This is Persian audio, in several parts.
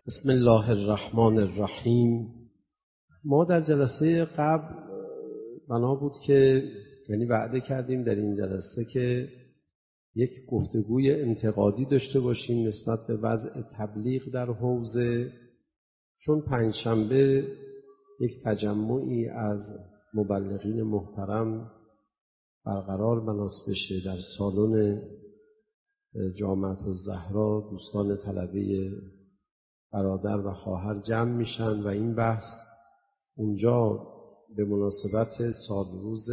بسم الله الرحمن الرحیم. ما در جلسه قبل بنا بود که وعده کردیم در این جلسه که یک گفتگوی انتقادی داشته باشیم نسبت به وضع تبلیغ در حوزه، چون پنجشنبه یک تجمعی از مبلغین محترم برقرار بناس بشه در سالن جامعة الزهرا. دوستان طلبه برادر و خواهر جمع میشن و این بحث اونجا به مناسبت سالروز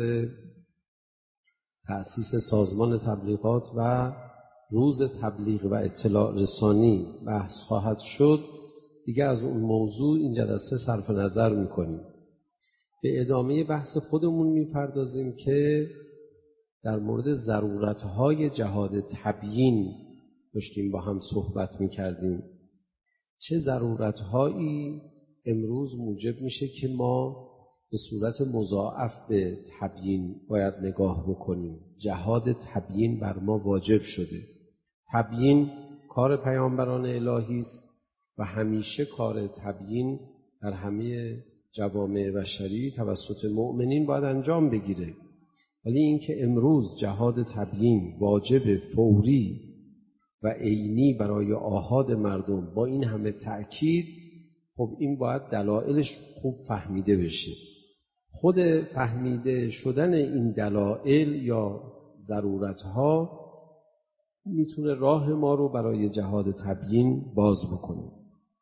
تأسیس سازمان تبلیغات و روز تبلیغ و اطلاع رسانی بحث خواهد شد. دیگه از اون موضوع این جلسه صرف نظر میکنیم. به ادامه بحث خودمون میپردازیم که در مورد ضرورتهای جهاد تبیین داشتیم با هم صحبت میکردیم. چه ضرورتهایی امروز موجب میشه که ما به صورت مضاعف به تبیین باید نگاه بکنیم. جهاد تبیین بر ما واجب شده. تبیین کار پیامبران الهی است و همیشه کار تبیین در همه جوامع بشری توسط مؤمنین باید انجام بگیره. ولی اینکه امروز جهاد تبیین واجب فوری و عینی برای آحاد مردم با این همه تأکید، خب این باید دلایلش خوب فهمیده بشه. خود فهمیده شدن این دلایل یا ضرورتها میتونه راه ما رو برای جهاد تبیین باز بکنه.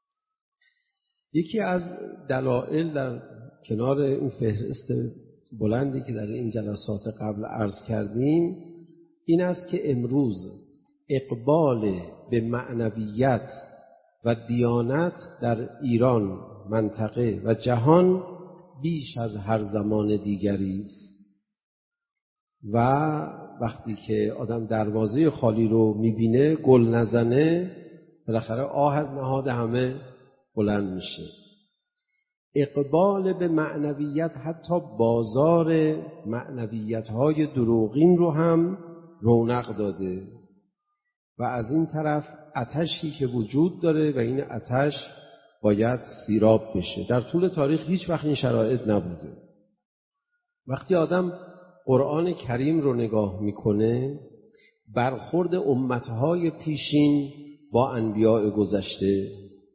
یکی از دلایل در کنار این فهرست بلندی که در این جلسات قبل عرض کردیم این است که امروز اقبال به معنویت و دیانت در ایران، منطقه و جهان بیش از هر زمان دیگری است و وقتی که آدم دروازه خالی رو میبینه گل نزنه بالاخره آه از نهاد همه بلند میشه. اقبال به معنویت حتی بازار معنویت‌های دروغین رو هم رونق داده و از این طرف آتشی که وجود داره و این آتش باید سیراب بشه. در طول تاریخ هیچ وقت این شرایط نبوده. وقتی آدم قرآن کریم رو نگاه میکنه، برخورد امتهای پیشین با انبیاء گذشته،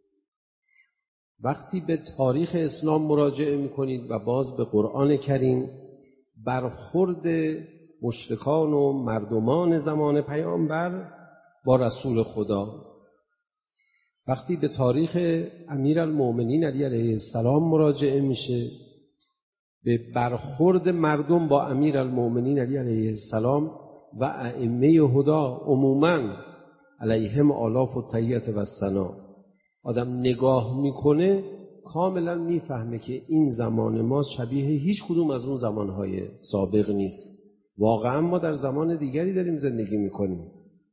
وقتی به تاریخ اسلام مراجعه میکنید و باز به قرآن کریم، برخورد مشرکان و مردمان زمان پیامبر با رسول خدا، وقتی به تاریخ امیرالمؤمنین علی علیه السلام مراجعه میشه، به برخورد مردم با امیرالمؤمنین علی علیه السلام و ائمه هدا عموماً علیهم آلاف التحیة و الثنا آدم نگاه میکنه، کاملا میفهمه که این زمان ما شبیه هیچ کدوم از اون زمانهای سابق نیست. واقعا ما در زمان دیگری داریم زندگی میکنیم.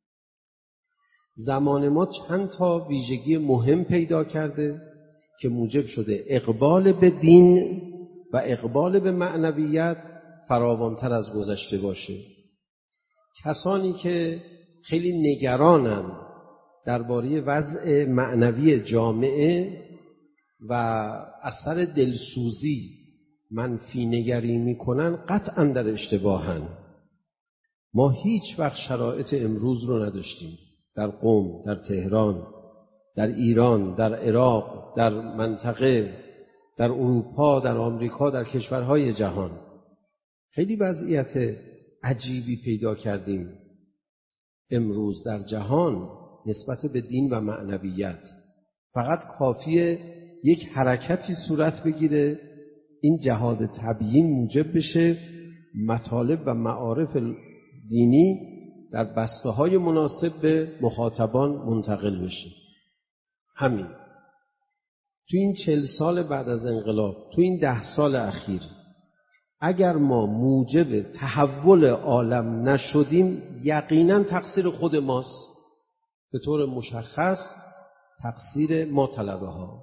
زمان ما چند تا ویژگی مهم پیدا کرده که موجب شده اقبال به دین و اقبال به معنویت فراوانتر از گذشته باشه. کسانی که خیلی نگرانن درباره وضع معنوی جامعه و اثر دلسوزی منفی نگری میکنن قطعا در اشتباهن. ما هیچ وقت شرایط امروز رو نداشتیم در قم، در تهران، در ایران، در عراق، در منطقه، در اروپا، در آمریکا، در کشورهای جهان. خیلی وضعیت عجیبی پیدا کردیم امروز در جهان نسبت به دین و معنویت. فقط کافیه یک حرکتی صورت بگیره، این جهاد تبیین موجب بشه مطالب و معارف دینی در بسته‌های مناسب به مخاطبان منتقل بشه. همین تو این 40 سال بعد از انقلاب، تو این 10 سال اخیر، اگر ما موجب تحول عالم نشدیم یقینا تقصیر خود ماست، به طور مشخص تقصیر ما طلبه ها.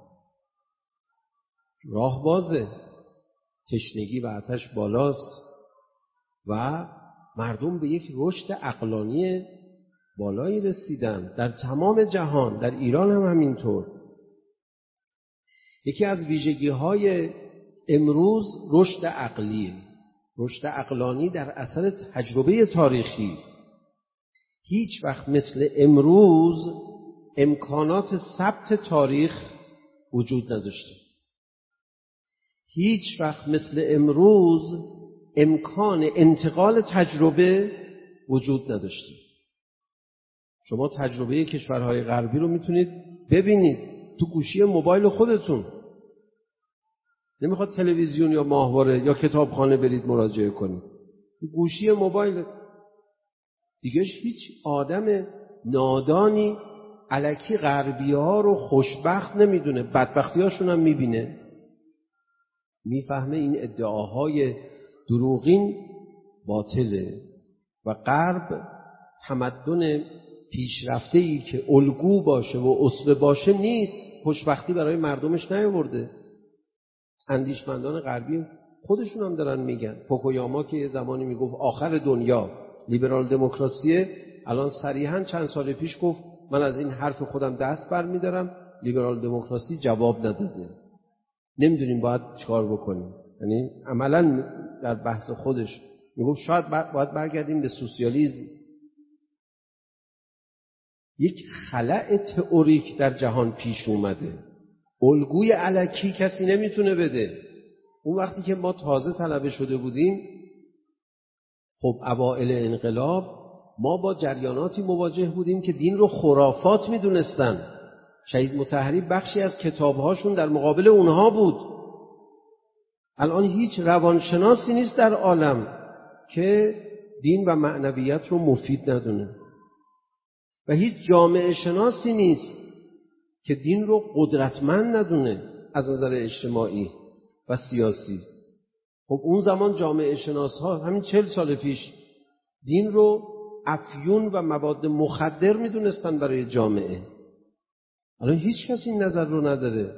راه بازه، تشنگی و آتش بالاست و مردم به یک رشد عقلانی بالایی رسیدن در تمام جهان، در ایران هم همینطور. یکی از ویژگی‌های امروز رشد عقلیه، رشد عقلانی در اثر تجربه تاریخی. هیچ وقت مثل امروز امکانات ثبت تاریخ وجود نداشته. هیچ وقت مثل امروز امکان انتقال تجربه وجود نداشته. شما تجربه کشورهای غربی رو میتونید ببینید تو گوشی موبایل خودتون. نمیخواد تلویزیون یا ماهواره یا کتابخانه برید مراجعه کنید، تو گوشی موبایلت. دیگه هیچ آدم نادانی الکی غربی ها رو خوشبخت نمیدونه، بدبختی هاشون هم میبینه، میفهمه این ادعاهای دروغین باطله. و غرب تمدن پیشرفته ای که الگو باشه و اسوه باشه نیست، خوشبختی برای مردمش نیاورده. اندیشمندان غربی خودشون هم دارن میگن. فوکویاما که یه زمانی میگفت آخر دنیا لیبرال دموکراسیه، الان صریحاً چند سال پیش گفت من از این حرف خودم دست برمیدارم، لیبرال دموکراسی جواب نداده، نمیدونیم باید چیکار بکنیم. یعنی عملاً در بحث خودش میگفت شاید باید برگردیم به سوسیالیسم. یک خلأ تئوریک در جهان پیش اومده، الگوی الکی کسی نمیتونه بده. اون وقتی که ما تازه طلبه شده بودیم، خب اوائل انقلاب ما با جریاناتی مواجه بودیم که دین رو خرافات میدونستن. شهید مطهری بخشی از کتابهاشون در مقابل اونها بود. الان هیچ روانشناسی نیست در عالم که دین و معنویت رو مفید ندونه و هیچ جامعه شناسی نیست که دین رو قدرتمند ندونه از نظر اجتماعی و سیاسی. خب اون زمان جامعه شناس‌ها همین 40 سال پیش دین رو افیون و مواد مخدر میدونستن برای جامعه. الان هیچ کسی این نظر رو نداره.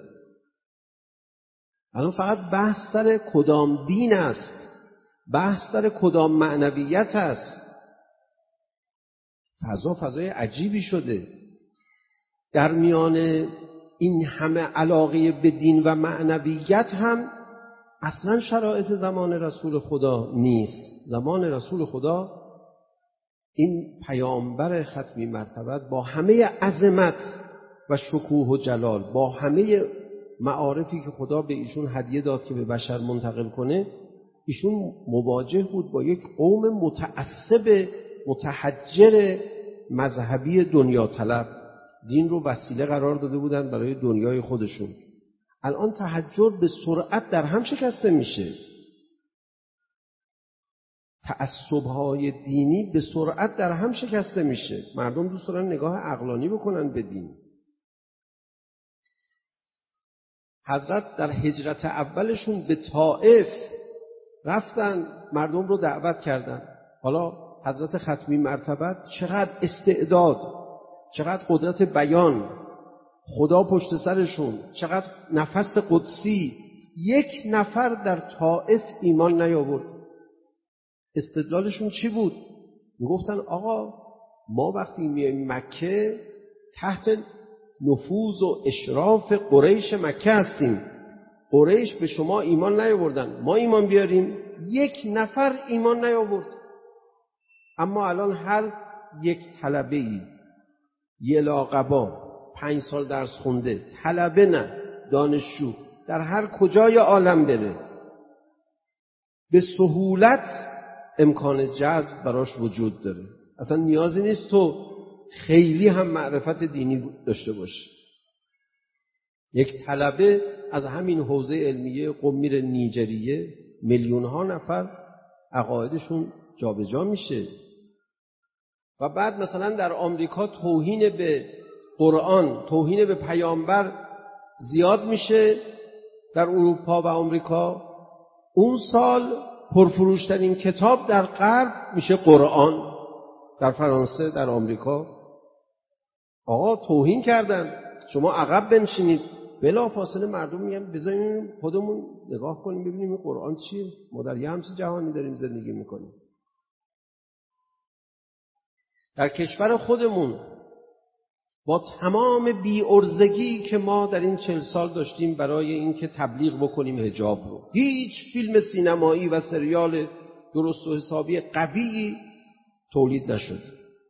الان فقط بحث سر کدام دین است، بحث سر کدام معنویت است. فضای عجیبی شده. در میان این همه علاقه به دین و معنویت هم اصلا شرایط زمان رسول خدا نیست. زمان رسول خدا این پیامبر ختمی مرتبت با همه عظمت و شکوه و جلال، با همه معارفی که خدا به ایشون هدیه داد که به بشر منتقل کنه، ایشون مواجه بود با یک قوم متعصب متحجر مذهبی دنیا طلب. دین رو وسیله قرار داده بودن برای دنیای خودشون. الان تحجر به سرعت در هم شکسته میشه. تعصب‌های دینی به سرعت در هم شکسته میشه. مردم دوست دارن نگاه عقلانی بکنن به دین. حضرت در هجرت اولشون به طائف رفتن، مردم رو دعوت کردن. حالا حضرت ختمی مرتبت چقدر استعداد، چقدر قدرت بیان، خدا پشت سرشون، چقدر نفس قدسی. یک نفر در طائف ایمان نیاورد. استدلالشون چی بود؟ میگفتن آقا ما وقتی میایم مکه تحت نفوذ و اشراف قریش مکه هستیم. قریش به شما ایمان نیاوردن، ما ایمان بیاریم. یک نفر ایمان نیاورد. اما الان هر یک طلبه‌ای یه لاقبا 5 سال درس خونده، طلبه نه دانشجو، در هر کجای عالم بره، به سهولت امکان جذب براش وجود داره. اصلا نیازی نیست تو خیلی هم معرفت دینی داشته باشی. یک طلبه از همین حوزه علمیه قم میره نیجریه، میلیون ها نفر عقایدشون جابجا میشه. و بعد مثلا در آمریکا توهین به قرآن، توهین به پیامبر زیاد میشه. در اروپا و آمریکا اون سال پرفروشترین کتاب در غرب میشه قرآن. در فرانسه، در آمریکا آقا توهین کردن، شما عقب بنشینید. بلا فاصله مردم میگن بذاریم خودمون نگاه کنیم ببینیم این قرآن چیه. ما در یه همچین جهانی داریم زندگی میکنیم. در کشور خودمون با تمام بی‌عرضگی که ما در این 40 سال داشتیم برای اینکه تبلیغ بکنیم حجاب رو، هیچ فیلم سینمایی و سریال درست و حسابی قوی تولید نشد.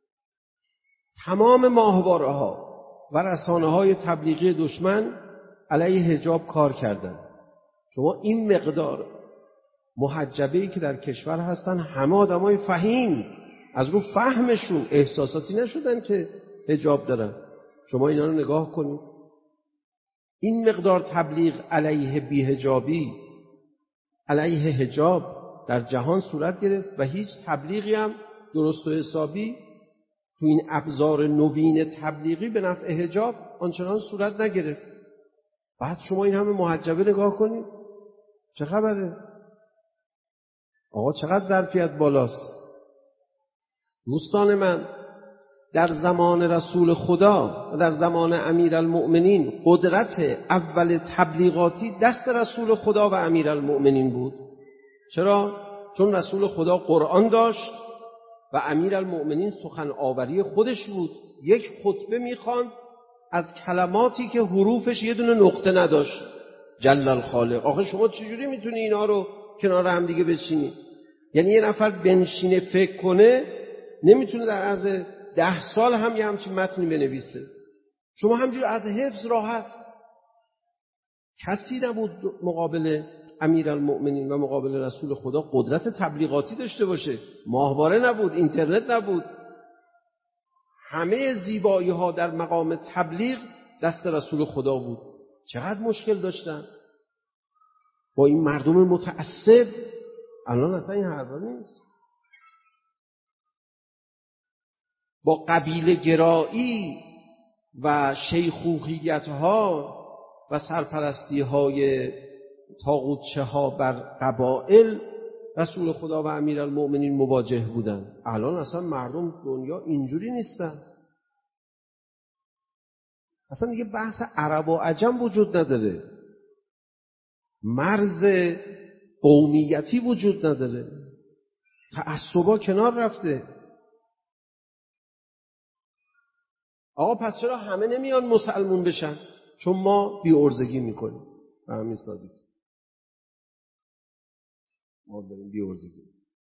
تمام ماهواره‌ها و رسانه‌های تبلیغی دشمن علیه حجاب کار کردند. شما این مقدار محجبه‌ای که در کشور هستن همه آدمای فهیم، از رو فهمشون احساساتی نشدن که حجاب دارن. شما اینا رو نگاه کنید. این مقدار تبلیغ علیه بی‌حجابی، علیه حجاب در جهان صورت گرفت و هیچ تبلیغی هم درست و حسابی تو این ابزار نوین تبلیغی به نفع حجاب آنچنان صورت نگرفت. بعد شما این همه محجبه نگاه کنید، چه خبره؟ آقا چقدر ظرفیت بالاست. دوستان من، در زمان رسول خدا و در زمان امیرالمؤمنین قدرت اول تبلیغاتی دست رسول خدا و امیرالمؤمنین بود. چرا؟ چون رسول خدا قرآن داشت و امیرالمؤمنین سخن آوری خودش بود. یک خطبه میخواند از کلماتی که حروفش یه دونه نقطه نداشت. جل الخالق. آخه شما چجوری میتونی اینا رو کنار هم دیگه بچینی؟ یعنی یه نفر بنشینه فکر کنه نمیتونه در عرض 10 سال هم یه همچین متنی بنویسه. شما همجوری از حفظ راحت. کسی نبود مقابل امیرالمؤمنین و مقابل رسول خدا قدرت تبلیغاتی داشته باشه. ماهواره نبود، اینترنت نبود. همه زیبایی ها در مقام تبلیغ دست رسول خدا بود. چقدر مشکل داشتن با این مردم متعصب. الان اصلا این حرفا نیست. با قبیله گرایی و شیخوخیت ها و سرپرستی های طاغوتچه ها بر قبائل رسول خدا و امیرالمؤمنین مواجه بودن. الان اصلا مردم دنیا اینجوری نیستن. اصلا دیگه بحث عرب و عجم وجود نداره. مرز قومیتی وجود نداره. تعصبا کنار رفته. آقا پس چرا همه نمیان مسلمون بشن؟ چون ما بی‌عرضگی میکنیم. به همین سادگی. ما داریم بی‌عرضگی.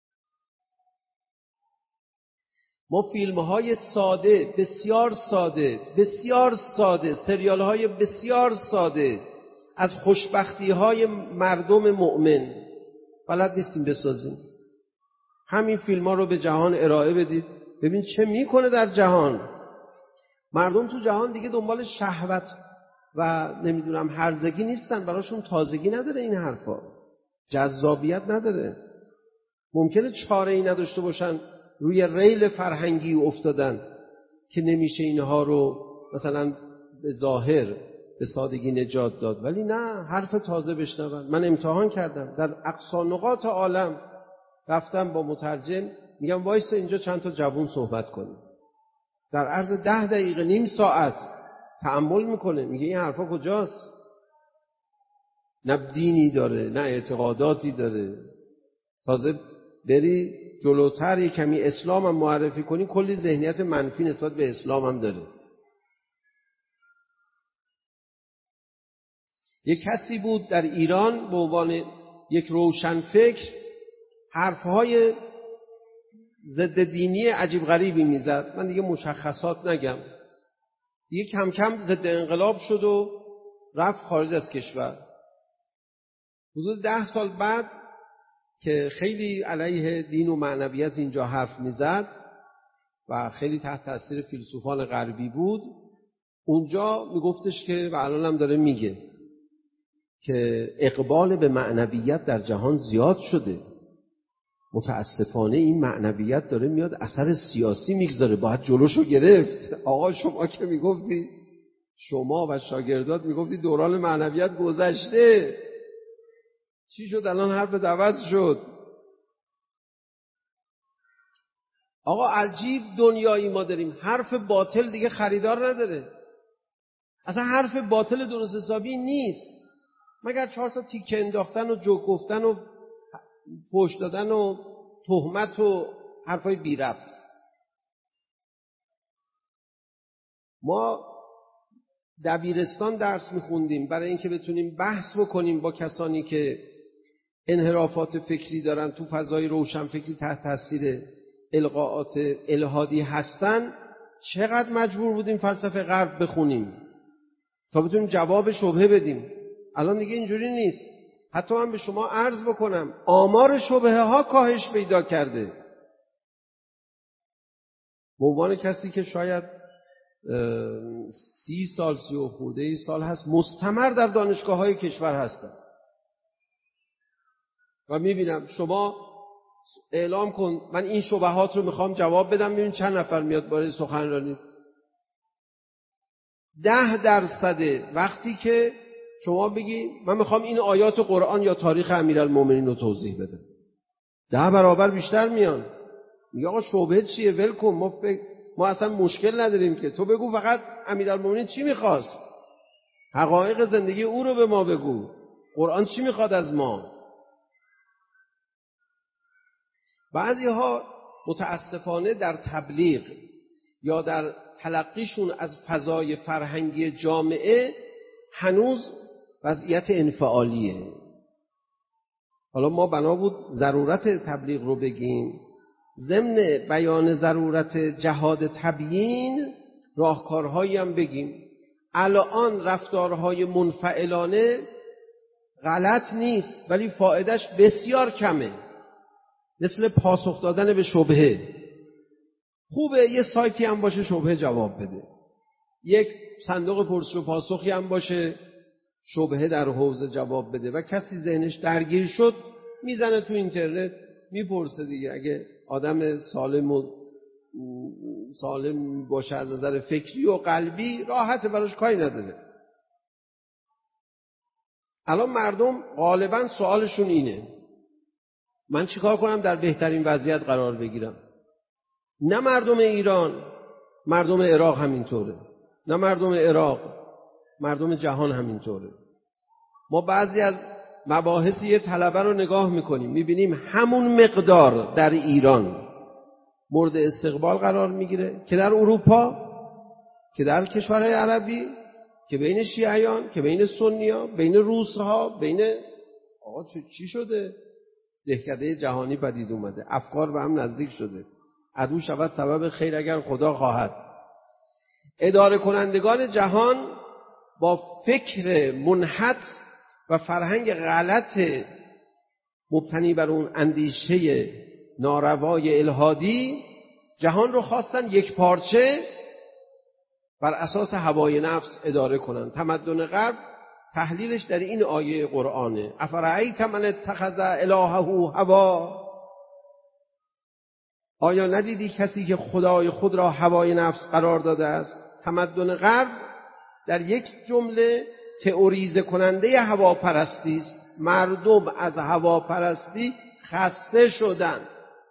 ما فیلم‌های ساده، بسیار ساده، سریال‌های بسیار ساده از خوشبختی‌های مردم مؤمن بلد نیستیم بسازیم. همین فیلم‌ها رو به جهان ارائه بدید، ببین چه میکنه در جهان. مردم تو جهان دیگه دنبال شهوت و نمیدونم هرزگی نیستن، براشون تازگی نداره این حرفا، جذابیت نداره. ممکنه چاره‌ای نداشته باشن، روی ریل فرهنگی افتادن که نمیشه اینها رو مثلا به ظاهر به سادگی نجات داد، ولی نه، حرف تازه بشنون. من امتحان کردم در اقصا نقاط عالم، رفتم با مترجم میگم وایس اینجا چند تا جوون صحبت کنیم، در عرض 10 دقیقه نیم ساعت تأمل میکنه، میگه این حرفا کجاست؟ نه دینی داره نه اعتقاداتی داره. تازه بری جلوتر یک کمی اسلام هم معرفی کنی کلی ذهنیت منفی نسبت به اسلام هم داره. یک کسی بود در ایران به عنوان یک روشنفکر حرفهای ضد دینی عجیب غریبی میزد. من دیگه مشخصات نگم. دیگه کم کم ضد انقلاب شد و رفت خارج از کشور. حدود 10 سال بعد که خیلی علیه دین و معنویت اینجا حرف میزد و خیلی تحت تاثیر فیلسوفان غربی بود، اونجا میگفتش که و الان هم داره میگه که اقبال به معنویت در جهان زیاد شده. متاسفانه این معنویت داره میاد اثر سیاسی میگذاره، باید جلوشو گرفت. آقا شما که میگفتی، شما و شاگردات میگفتی دوران معنویت گذشته، چی شد الان حرف عوض شد؟ آقا عجیب دنیایی ما داریم. حرف باطل دیگه خریدار نداره. اصلا حرف باطل درست حسابی نیست مگر 4 تا تیکه انداختن و جوک گفتن و فحش دادن و تهمت و حرفای بی ربط. ما دبیرستان درس میخوندیم برای اینکه بتونیم بحث بکنیم با کسانی که انحرافات فکری دارن، تو فضای روشنفکری تحت تاثیر القاءات الهادی هستن. چقدر مجبور بودیم فلسفه غرب بخونیم تا بتونیم جواب شبهه بدیم. الان دیگه اینجوری نیست. حتی من به شما عرض بکنم آمار شبهه ها کاهش پیدا کرده. به عنوان کسی که شاید 30 سال 30 و خورده سال هست مستمر در دانشگاه های کشور هستم و میبینم شما اعلام کن من این شبهات رو میخوام جواب بدم، ببین چند نفر میاد برای سخنرانی. 10% وقتی که شما بگی من میخوام این آیات قرآن یا تاریخ امیرالمومنین رو توضیح بدم، 10 برابر بیشتر میان. میگه آقا شبهه چیه؟ ول کن، ما اصلا مشکل نداریم که تو بگو فقط امیرالمومنین چی میخواست، حقایق زندگی او رو به ما بگو، قرآن چی میخواد از ما. بعضی ها متاسفانه در تبلیغ یا در تلقیشون از فضای فرهنگی جامعه هنوز وضعیت انفعالیه. حالا ما بنا بود ضرورت تبلیغ رو بگیم، ضمن بیان ضرورت جهاد تبیین راهکارهایی هم بگیم. الان رفتارهای منفعلانه غلط نیست ولی فایدهش بسیار کمه، مثل پاسخ دادن به شبهه. خوبه یه سایتی هم باشه شبهه جواب بده، یک صندوق پرسش و پاسخی هم باشه شبهه در حوزه جواب بده و کسی ذهنش درگیر شد میزنه تو اینترنت میپرسه دیگه. اگه آدم سالم باشه از نظر فکری و قلبی راحت، براش کاری نداره. الان مردم غالبا سوالشون اینه من چیکار کنم در بهترین وضعیت قرار بگیرم. نه مردم ایران، مردم عراق همینطوره، نه مردم عراق، مردم جهان همینطوره. ما بعضی از مباحثی یه طلبه رو نگاه میکنیم میبینیم همون مقدار در ایران مورد استقبال قرار میگیره که در اروپا، که در کشورهای عربی، که بین شیعیان، که بین سنی‌ها، بین روس‌ها، بین آقا چی شده؟ دهکده جهانی پدید اومده، افکار به هم نزدیک شده، عدو شود سبب خیر اگر خدا خواهد. اداره کنندگان جهان با فکر منحط و فرهنگ غلط مبتنی بر اون اندیشه ناروای الهادی جهان رو خواستن یک پارچه بر اساس هوای نفس اداره کنن. تمدن غرب تحلیلش در این آیه قرآنه، افرأیت من اتخذ الهه هوا. آیا ندیدی کسی که خدای خود را هوای نفس قرار داده است؟ تمدن غرب در یک جمله تئوریزه کننده هواپرستی است. مردم از هواپرستی خسته شدند.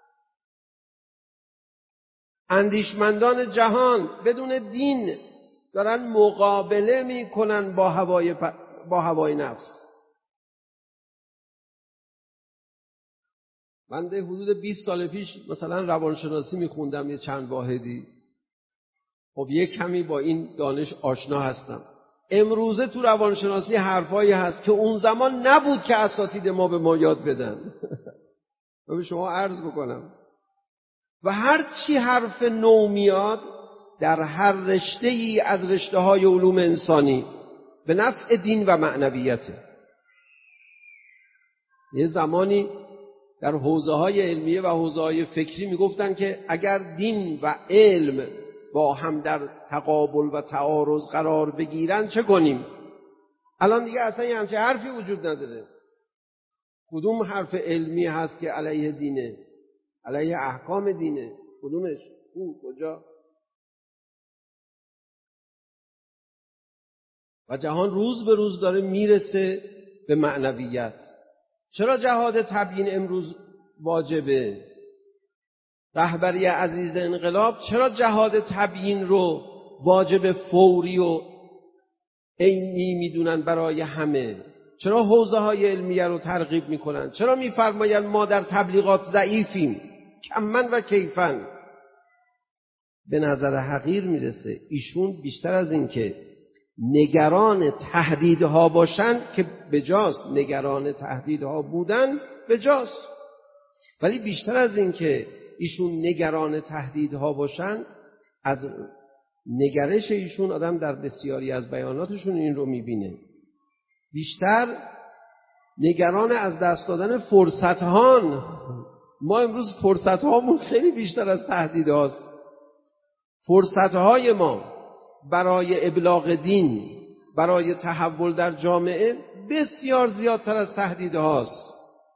اندیشمندان جهان بدون دین دارن مقابله میکنن با هوای نفس. من ده حدود 20 سال پیش مثلا روانشناسی میخوندم یه چند واحدی، خب یک کمی با این دانش آشنا هستم. امروزه تو روانشناسی حرفایی هست که اون زمان نبود که اساتید ما به ما یاد بدن. و به شما عرض بکنم و هر چی حرف نو میاد در هر رشته ای از رشته های علوم انسانی به نفع دین و معنویته. یه زمانی در حوزه های علمیه و حوزه های فکری میگفتن که اگر دین و علم با هم در تقابل و تعارض قرار بگیرن چه کنیم؟ الان دیگه اصلا یه همچه حرفی وجود نداره. کدوم حرف علمی هست که علیه دینه، علیه احکام دینه؟ کدومش؟ کجا؟ و جهان روز به روز داره میرسه به معنویت. چرا جهاد تبیین امروز واجبه؟ رهبری عزیز انقلاب چرا جهاد تبیین رو واجب فوری و عینی میدونن برای همه؟ چرا حوزه های علمیه رو ترغیب میکنن؟ چرا میفرماین ما در تبلیغات ضعیفیم؟ کمن و کیفن. به نظر حقیر میرسه. ایشون بیشتر از این که نگران تهدیدها باشن که بجاست، نگران تهدیدها بودن بجاست، ولی بیشتر از این که ایشون نگران تهدیدها باشن، از نگرش ایشون آدم در بسیاری از بیاناتشون این رو میبینه، بیشتر نگران از دست دادن فرصتهان. ما امروز فرصتهامون خیلی بیشتر از تهدیدهاست. فرصتهای ما برای ابلاغ دین، برای تحول در جامعه بسیار زیادتر از تهدیدهاست.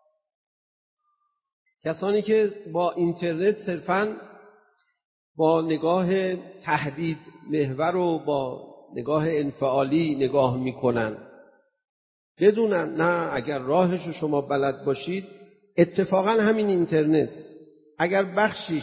کسانی که با اینترنت صرفاً با نگاه تهدید محور و با نگاه انفعالی نگاه میکنن، بدونن نه، اگر راهش رو شما بلد باشید، اتفاقا همین اینترنت اگر بخشیش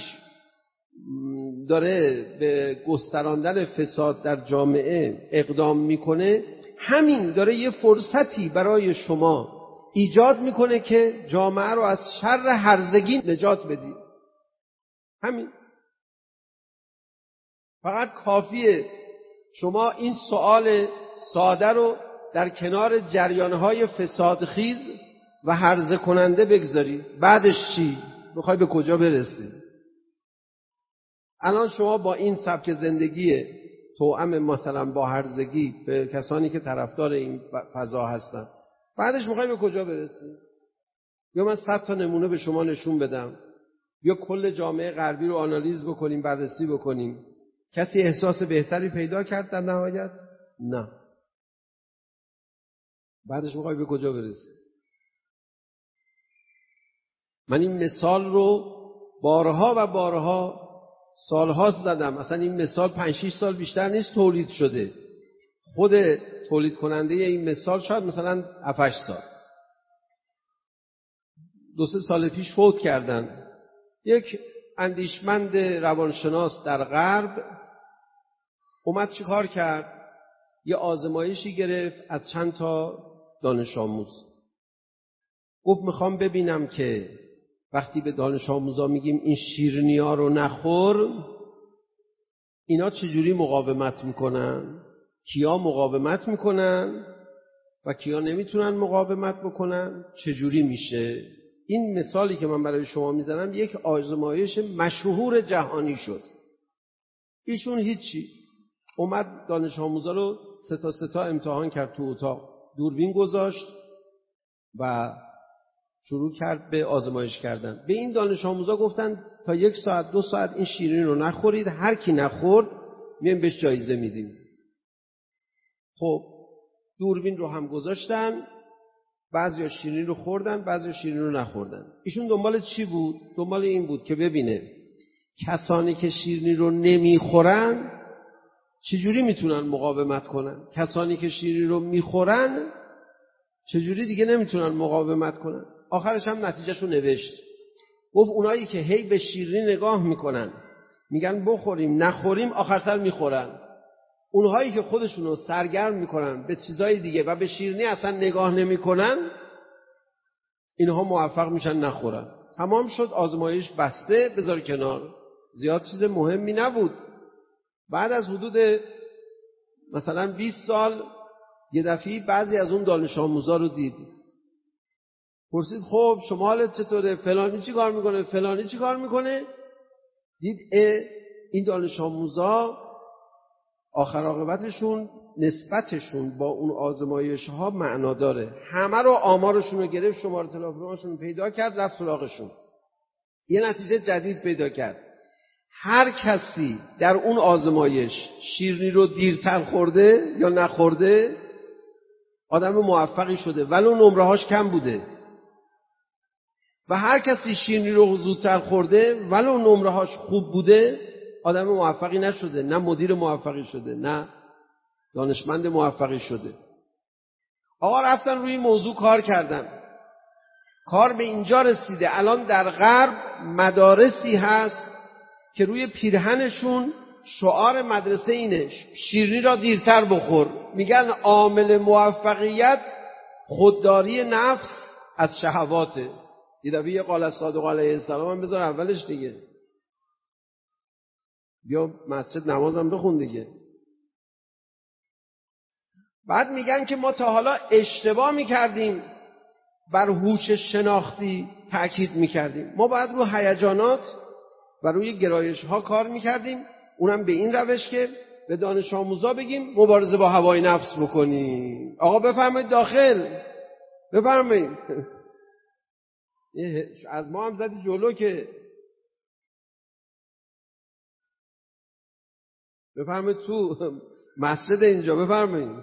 داره به گستراندن فساد در جامعه اقدام میکنه، همین داره یه فرصتی برای شما ایجاد میکنه که جامعه رو از شر هرزگی نجات بدید. همین. فقط کافیه شما این سوال ساده رو در کنار جریانهای فسادخیز و هرزه کننده بگذاری. بعدش چی؟ میخوای به کجا برسی؟ الان شما با این سبک زندگی توأم مثلا با هرزگی به کسانی که طرفدار این فضا هستن، بعدش میخوای به کجا برسی؟ یا من 100 تا نمونه به شما نشون بدم، یا کل جامعه غربی رو آنالیز بکنیم، بررسی بکنیم، کسی احساس بهتری پیدا کرد در نهایت؟ نه. بعدش میخوای به کجا برسی؟ من این مثال رو بارها و بارها سالهاست زدم. اصلا این مثال 5-6 سال بیشتر نیست تولید شده. خود تولید کننده این مثال شاید مثلا 7-8 سال. 2-3 سال پیش فوت کردن. یک اندیشمند روانشناس در غرب اومد چی کار کرد؟ یه آزمایشی گرفت از چند تا دانش آموز. گفت میخوام ببینم که وقتی به دانش آموزا میگیم این شیرینی‌ها رو نخور، اینا چجوری مقاومت میکنن، کیا مقاومت میکنن و کیا نمیتونن مقاومت بکنن، چجوری میشه. این مثالی که من برای شما میزنم یک آزمایش مشهور جهانی شد. ایشون هیچی اومد دانش آموزا رو 3 تا امتحان کرد، تو اتاق دوربین گذاشت و شروع کرد به آزمایش کردن. به این دانش آموزا گفتن تا 1 ساعت 2 ساعت این شیرین رو نخورید، هر کی نخورد میایم بهش جایزه میدیم. خب دوربین رو هم گذاشتن، بعضیا شیرین رو خوردن، بعضیا شیرین رو نخوردن. ایشون دنبال چی بود؟ دنبال این بود که ببینه کسانی که شیرین رو نمیخورن چجوری میتونن مقاومت کنن، کسانی که شیرین رو میخورن چجوری دیگه نمیتونن مقاومت کنن. آخرش هم نتیجهشو نوشت. گفت اونایی که هی به شیرین نگاه میکنن میگن بخوریم نخوریم، آخر سر میخورن. اونهایی که خودشونو سرگرم میکنن به چیزای دیگه و به شیرینی اصلا نگاه نمیکنن، اینها موفق میشن نخورن. تمام شد، آزمایش بسته، بذار کنار، زیاد چیز مهمی نبود. بعد از حدود مثلا 20 سال یه دفعی بعضی از اون دانش آموزا رو دید. پرسید خب شما حالت چطوره؟ فلانی چی کار میکنه؟ فلانی چی کار میکنه؟ دید این دانش آموزا آخر عاقبتشون نسبتشون با اون آزمایش ها معنا داره. همه رو آمارشون رو گرفت، شماره تلفن‌هاشون رو پیدا کرد، رفت سراغشون. یه نتیجه جدید پیدا کرد. هر کسی در اون آزمایش شیرینی رو دیرتر خورده یا نخورده آدم موفقی شده، ولو نمره‌هاش کم بوده. و هر کسی شیرینی رو زودتر خورده ولو نمره‌هاش خوب بوده آدم موفقی نشده، نه مدیر موفقی شده، نه دانشمند موفقی شده. آقا رفتن روی موضوع کار کردن، کار به اینجا رسیده الان در غرب مدارسی هست که روی پیرهنشون شعار مدرسه اینه شیرینی را دیرتر بخور. میگن عامل موفقیت خودداری نفس از شهواته. دیدبی قال الصادق علیه السلام هم بذار اولش دیگه. بیا مسجد نمازم بخون دیگه. بعد میگن که ما تا حالا اشتباه میکردیم، بر هوش شناختی تأکید میکردیم. ما باید رو هیجانات و روی گرایش ها کار میکردیم، اونم به این روش که به دانش آموزا بگیم مبارزه با هوای نفس بکنیم. آقا بفرمایید داخل، بفرمایید. از ما هم زدی جلو که بفرمایید تو مسجد اینجا، بفرمایید.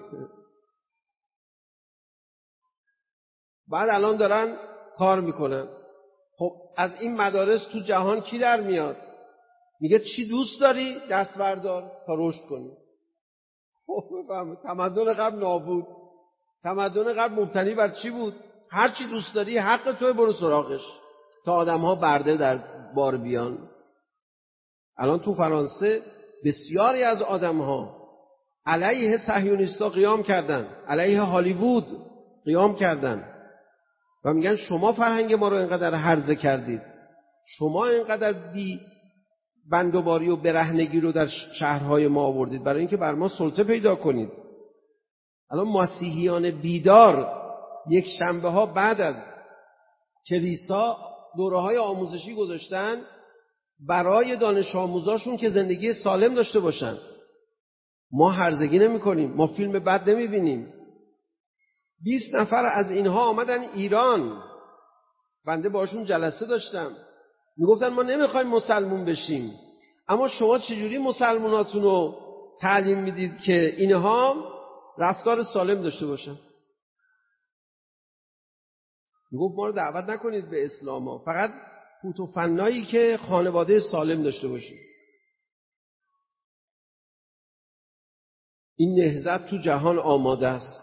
بعد الان دارن کار میکنن. خب از این مدارس تو جهان کی در میاد؟ میگه چی دوست داری دست بردار تا رشد کنی. خب بفرمایید تمدن قبل نابود، تمدن قبل مبتنی بر چی بود؟ هر چی دوست داری حق توئه، برو سراغش تا آدم‌ها برده در بار بیان. الان تو فرانسه بسیاری از آدم‌ها علیه صهیونیستا قیام کردن، علیه هالیوود قیام کردن و میگن شما فرهنگ ما رو اینقدر هرزه کردید، شما اینقدر بی بندوباری و برهنگی رو در شهرهای ما آوردید برای اینکه بر ما سلطه پیدا کنید. الان مسیحیان بیدار یک شنبه ها بعد از کلیسا دوره‌های آموزشی گذاشتن برای دانش آموزاشون که زندگی سالم داشته باشن. ما هرزگی نمی کنیم، ما فیلم بد نمی بینیم. 20 نفر از اینها آمدن ایران، بنده باشون جلسه داشتم، میگفتن ما نمیخوایم مسلمون بشیم، اما شما چجوری مسلموناتون رو تعلیم میدید که اینها رفتار سالم داشته باشن؟ میگفت ما رو دعوت نکنید به اسلام ها، فقط فوت و فنایی که خانواده سالم داشته باشید. این نهضت تو جهان آماده است.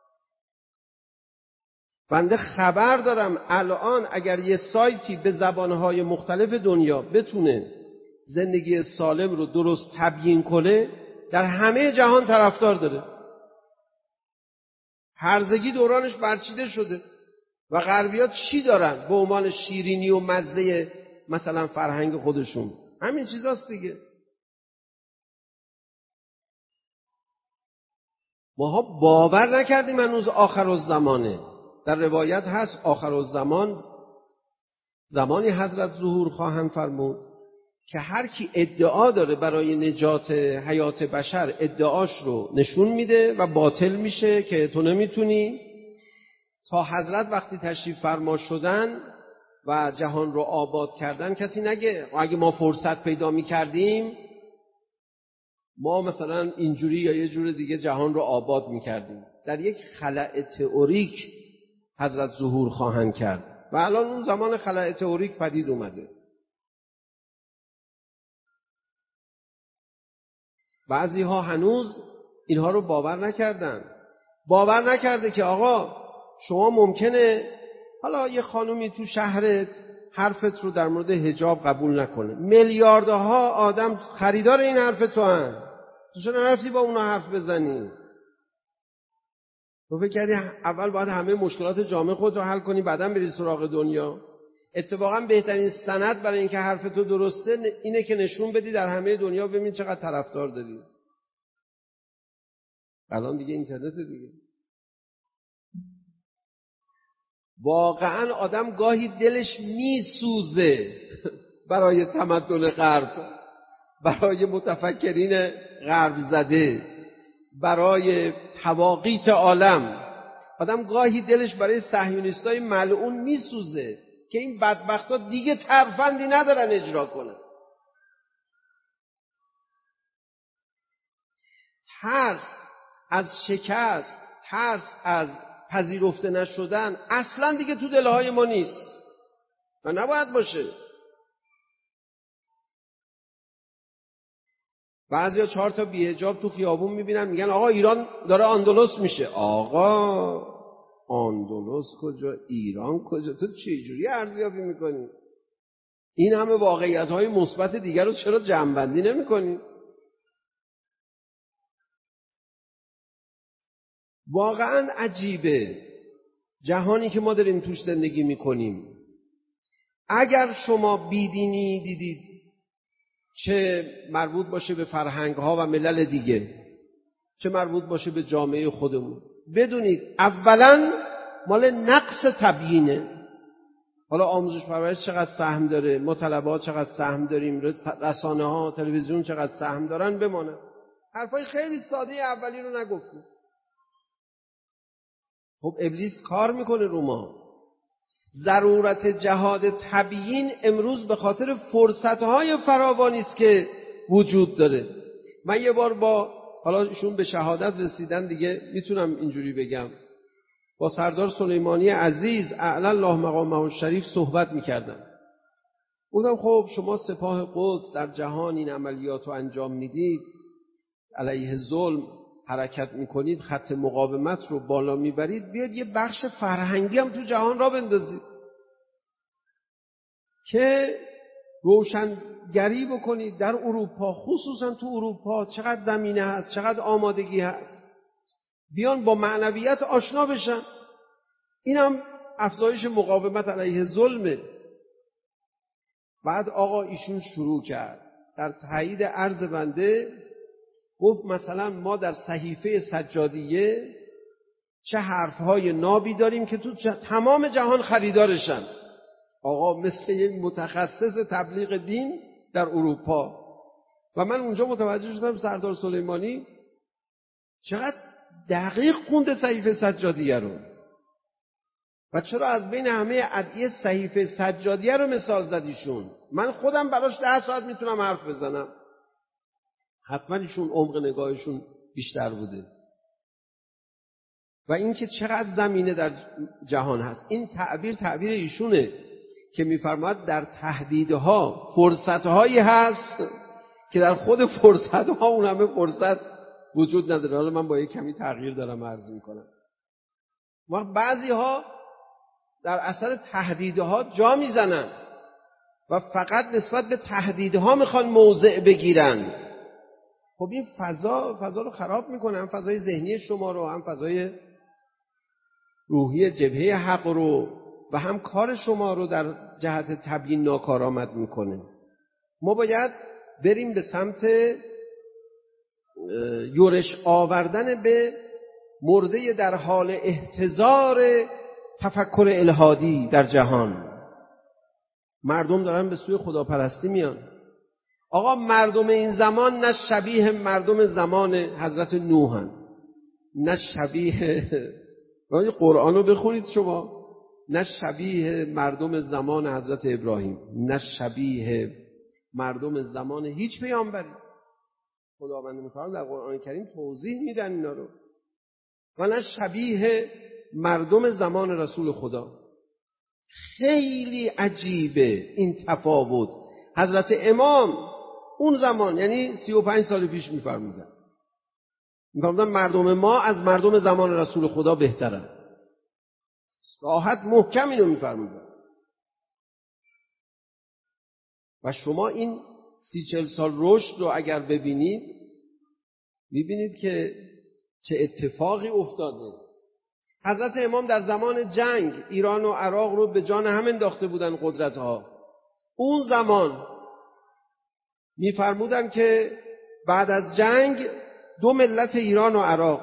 بنده خبر دارم الان اگر یه سایتی به زبانهای مختلف دنیا بتونه زندگی سالم رو درست تبیین کنه، در همه جهان طرفدار داره. هرزگی دورانش برچیده شده و غربیات چی دارن به عنوان شیرینی و مزه مثلا فرهنگ خودشون؟ همین چیزاست دیگه. ماها باور نکردیم هنوز آخرالزمانه. در روایت هست آخرالزمان زمانی حضرت ظهور خواهند فرمود که هر کی ادعا داره برای نجات حیات بشر ادعاش رو نشون میده و باطل میشه که تو نمیتونی، تا حضرت وقتی تشریف فرما شدن و جهان رو آباد کردن کسی نگه اگه ما فرصت پیدا میکردیم ما مثلا اینجوری یا یه جور دیگه جهان رو آباد میکردیم. در یک خلأ تئوریک حضرت ظهور خواهند کرد و الان اون زمان خلأ تئوریک پدید اومده. بعضی ها هنوز اینها رو باور نکردن. باور نکرده که آقا شما ممکنه حالا یه خانومی تو شهرت حرفت رو در مورد حجاب قبول نکنه، میلیاردها آدم خریدار این حرف تو هن، تو چرا نرفتی با اونا حرف بزنی؟ تو فکر کردی اول باید همه مشکلات جامعه خودت رو حل کنی بعداً بری سراغ دنیا؟ اتفاقا بهترین سند برای اینکه حرف تو درسته اینه که نشون بدی در همه دنیا ببین چقدر طرفدار داری. الان دیگه اینترنت دیگه. واقعا آدم گاهی دلش میسوزه برای تمدن غرب، برای متفکرین غرب زده، برای تواقیت عالم. آدم گاهی دلش برای صهیونیستای ملعون میسوزه که این بدبختا دیگه ترفندی ندارن اجرا کنن. ترس از شکست، ترس از پذیرفته نشدن اصلا دیگه تو دلهای ما نیست و نباید باشه. بعضیا 4 تا بی‌حجاب تو خیابون میبینن میگن آقا ایران داره آندلس میشه. آقا آندلس کجا، ایران کجا؟ تو چجوری ارزیابی میکنی؟ این همه واقعیت‌های مثبت دیگر رو چرا جمع‌بندی نمی‌کنی؟ واقعا عجیبه جهانی که ما داریم توش زندگی میکنیم. اگر شما بیدینی دیدید چه مربوط باشه به فرهنگ‌ها و ملل دیگه، چه مربوط باشه به جامعه خودمون، بدونید اولا مال نقص تبیینه. حالا آموزش پرورش چقدر سهم داره، ما طلبات چقدر سهم داریم، رسانه‌ها، تلویزیون چقدر سهم دارن بمانه. حرفای خیلی ساده اولی رو نگفتیم. خب ابلیس کار میکنه رو ما. ضرورت جهاد تبیین امروز به خاطر فرصت‌های فراوانی است که وجود داره. من یه بار با حالا ایشون به شهادت رسیدن دیگه میتونم اینجوری بگم، با سردار سلیمانی عزیز اعلی الله مقامه الشریف صحبت میکردم. گفتم خب شما سپاه قدس در جهان این عملیات رو انجام میدید، علیه ظلم حرکت میکنید، خط مقاومت رو بالا میبرید، بیاد یه بخش فرهنگی هم تو جهان را بندازید که روشنگری بکنید در اروپا، خصوصا تو اروپا چقدر زمینه هست، چقدر آمادگی هست، بیان با معنویت آشنا بشن. اینم افزایش مقاومت علیه ظلمه. بعد آقا ایشون شروع کرد در تایید عرض بنده، گفت مثلا ما در صحیفه سجادیه چه حرفهای نابی داریم که تو تمام جهان خریدارشن. آقا مثل یک متخصص تبلیغ دین در اروپا. و من اونجا متوجه شدم سردار سلیمانی چقدر دقیق خونده صحیفه سجادیه رو و چرا از بین همه ادعیه صحیفه سجادیه رو مثال زدیشون. من خودم براش 10 ساعت میتونم حرف بزنم، حتما ایشون عمق نگاهشون بیشتر بوده. و اینکه چقدر زمینه در جهان هست. این تعبیر ایشونه که میفرماید در تهدیدها فرصتهایی هست که در خود فرصتها اون همه فرصت وجود نداره. حالا من با یک کمی تغییر دارم عرض میکنم. بعضی ها در اثر تهدیدها جا میزنن و فقط نسبت به تهدیدها میخوان موضع بگیرن. خب این فضا رو خراب میکنه، هم فضای ذهنی شما رو، هم فضای روحی جبهه حق رو، و هم کار شما رو در جهت تبیین ناکارآمد میکنه. ما باید بریم به سمت یورش آوردن به مرده در حال احتضار تفکر الهادی در جهان. مردم دارن به سوی خداپرستی میان. آقا مردم این زمان نه شبیه مردم زمان حضرت نوحن، نه شبیه قرآن رو بخونید شما، نه شبیه مردم زمان حضرت ابراهیم، نه شبیه مردم زمان هیچ پیامبری. خداوند متعال در قرآن کریم توضیح میدن اینا رو. و نه شبیه مردم زمان رسول خدا. خیلی عجیبه این تفاوت. حضرت امام اون زمان یعنی 35 سال پیش میفرمودن مردم ما از مردم زمان رسول خدا بهترن. راحت محکم اینو میفرمودن. و شما این 30-40 سال رشد رو اگر ببینید، میبینید که چه اتفاقی افتاده. حضرت امام در زمان جنگ ایران و عراق رو به جان هم انداخته بودن قدرت‌ها. اون زمان میفرمودن که بعد از جنگ 2 ملت ایران و عراق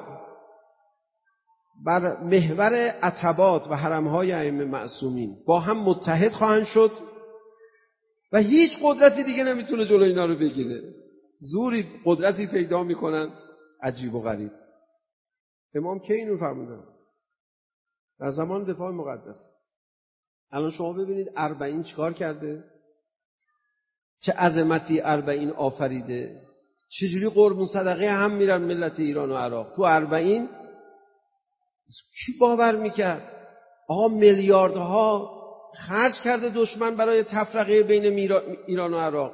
بر محور عتبات و حرم‌های ائمه معصومین با هم متحد خواهند شد و هیچ قدرتی دیگه نمیتونه جلوی اینا رو بگیره. زوری قدرتی پیدا میکنن عجیب و غریب. امام کی اینو فرمودن؟ در زمان دفاع مقدس. الان شما ببینید 40 چیکار کرده؟ چه عظمتی 40 آفریده. چجوری قربون صدقه هم میرن ملت ایران و عراق. تو 40 کی باور میکرد؟ آقا میلیاردها خرج کرده دشمن برای تفرقه بین ایران و عراق.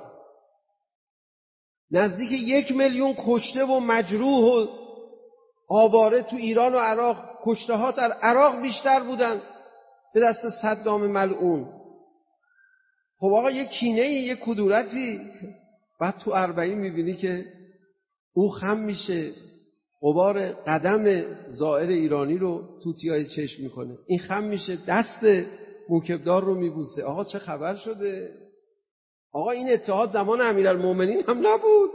نزدیک 1 میلیون کشته و مجروح و آواره تو ایران و عراق. کشته ها در عراق بیشتر بودن به دست صدام ملعون. خب آقا یک کینه، یک کدورتی. بعد تو 40 میبینی که او خم میشه، غبار قدم زائر ایرانی رو توتیای چشم میکنه. این خم میشه دست موکبدار رو میبوسه. آقا چه خبر شده؟ آقا این اتحاد زمان امیرالمومنین هم نبود.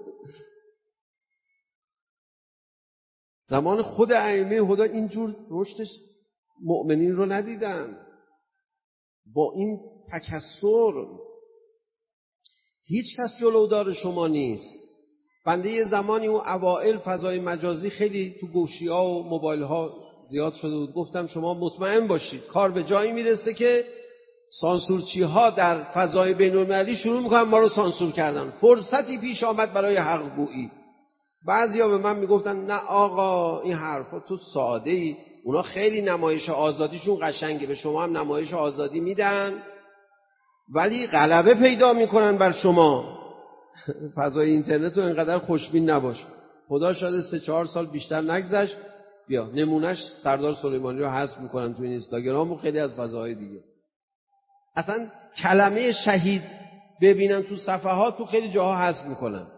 زمان خود ائمه هدا اینجور رشدش مؤمنین رو ندیدن. با این تکثر هیچ کس جلودار شما نیست. بنده یه زمانی اون اوائل فضای مجازی خیلی تو گوشی‌ها و موبایل‌ها زیاد شده بود، گفتم شما مطمئن باشید کار به جایی میرسه که سانسورچی‌ها در فضای بین‌المللی شروع میکنن ما رو سانسور کردن. فرصتی پیش آمد برای حق گویی. بعضیا به من میگفتن نه آقا این حرفا تو ساده‌ای، اونا خیلی نمایش آزادیشون قشنگه، به شما هم نمایش آزادی میدن ولی غلبه پیدا میکنن بر شما. فضای اینترنت رو اینقدر خوشبین نباش. خدا شاید 3-4 سال بیشتر نگذشت بیا نمونهش سردار سلیمانی رو حذف میکنن تو این اینستاگرام و خیلی از فضاهای دیگه. اصلا کلمه شهید ببینن تو صفحات تو خیلی جاها حذف میکنن.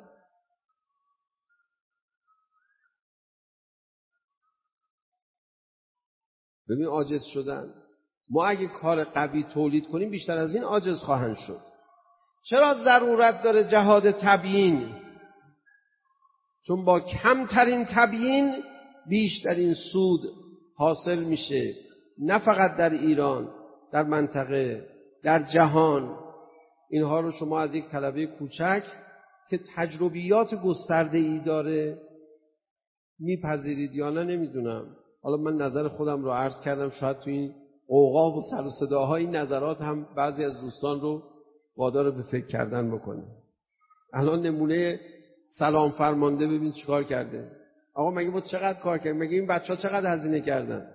ببین عاجز شدن. ما اگه کار قوی تولید کنیم بیشتر از این عاجز خواهند شد. چرا ضرورت داره جهاد تبیین؟ چون با کمترین تبیین بیشترین سود حاصل میشه، نه فقط در ایران، در منطقه، در جهان. اینها رو شما از یک طلبه کوچک که تجربیات گسترده ای داره میپذیرید یا نه نمیدونم. حالا من نظر خودم رو عرض کردم، شاید تو این اوقاف و سر و صداهای این نظرات هم بعضی از دوستان رو وادار به فکر کردن بکنه. الان نمونه سلام فرمانده ببین چیکار کرده. آقا مگه ما چقدر کار کردیم؟ مگه این بچه‌ها چقدر هزینه کردن؟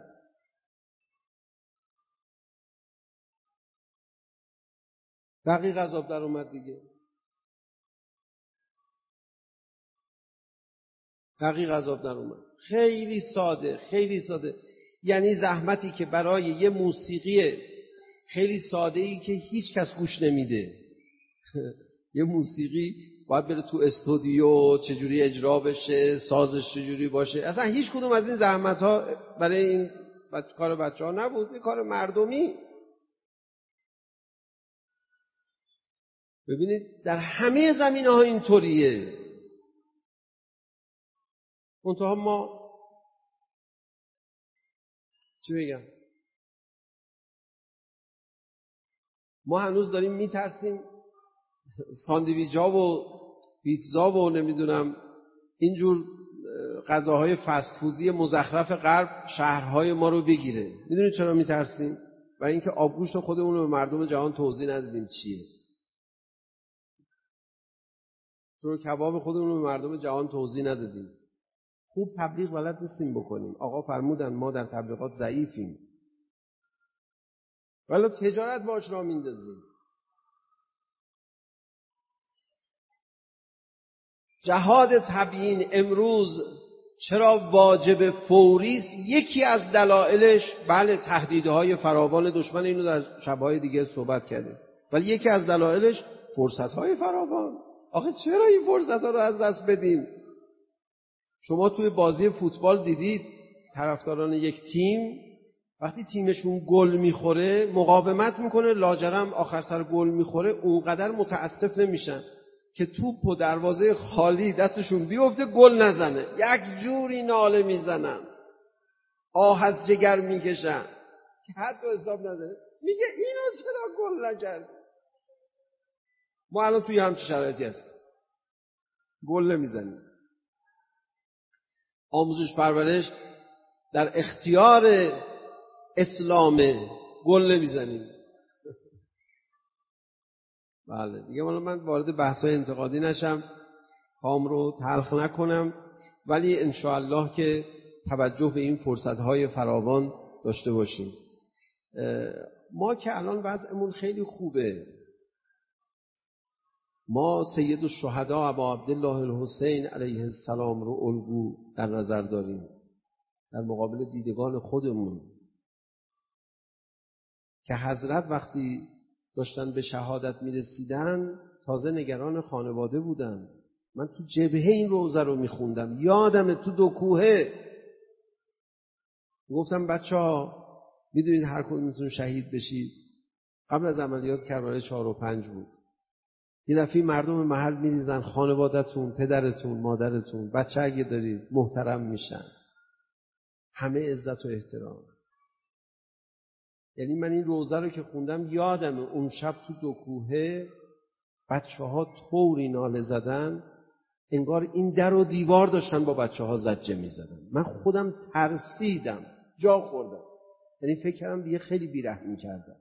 دقیق عذاب در اومد دیگه. دقیق عذاب در اومد. خیلی ساده، خیلی ساده. یعنی زحمتی که برای یه موسیقی خیلی ساده‌ای که هیچ کس گوش نمیده یه موسیقی باید بره تو استودیو، چجوری اجرا بشه، سازش چجوری باشه، اصلا هیچ کدوم از این زحمت‌ها برای این کار بچه‌ها نبود. این کار مردمی. ببینید در همه زمینه‌ها اینطوریه. منتها ما چی بگم؟ ما هنوز داریم میترسیم ساندویچ‌ها و پیتزا و نمیدونم اینجور غذاهای فست فودی مزخرف غرب شهرهای ما رو بگیره. میدونید چرا میترسیم؟ برای اینکه آبگوشت خودمون رو به مردم جهان توضیح ندادیم چیه. چرا کباب خودمون رو به مردم جهان توضیح ندادیم. خوب تبلیغ بلد نیستیم بکنیم. آقا فرمودن ما در تبلیغات ضعیفیم، ولی تجارت باش را میندازیم. جهاد تبیین امروز چرا واجب فوری است؟ یکی از دلایلش بله تهدیدهای فراوان دشمن، اینو در شب‌های دیگه صحبت کردیم، ولی یکی از دلایلش فرصت‌های فراوان. آخه چرا این فرصت‌ها رو از دست بدیم؟ شما توی بازی فوتبال دیدید طرفداران یک تیم وقتی تیمشون گل میخوره مقاومت میکنه، لاجرم آخر سر گل میخوره اونقدر متاسف نمیشن که توپ و دروازه خالی دستشون بیفته گل نزنه. یک جوری ناله میزنن، آه از جگر میکشن که حتی حساب نداره. میگه اینو چرا گل نکرد؟ ما الان توی همچین شرایطی هستیم، گل نمیزنیم. آموزش پرورش در اختیار اسلامه، گل نمیزنیم. بله دیگه من وارد بحث‌های انتقادی نشم، کام رو تلخ نکنم، ولی انشاءالله که توجه به این فرصت‌های فراوان داشته باشیم. ما که الان وضعمون خیلی خوبه. ما سید الشهدا ابا عبدالله الحسین علیه السلام رو الگو در نظر داریم در مقابل دیدگان خودمون که حضرت وقتی داشتن به شهادت میرسیدن تازه نگران خانواده بودن. من تو جبهه این روزه رو میخوندم، یادمه تو 2 کوهه گفتم بچه‌ها میدونید هر کدومتون شهید بشید. قبل از عملیات کربلای 4 و 5 بود. یه دفعه مردم محل میریزن خانواده‌تون، پدرتون، مادرتون، بچه اگه دارید محترم میشن، همه عزت و احترام. یعنی من این روزه رو که خوندم یادمه اون شب تو دو کوهه بچه‌ها طوری ناله زدن انگار این در و دیوار داشتن با بچه‌ها زجه می‌زدن. من خودم ترسیدم، جا خوردم. یعنی فکر کردم دیگه خیلی بی‌رحمی کردم.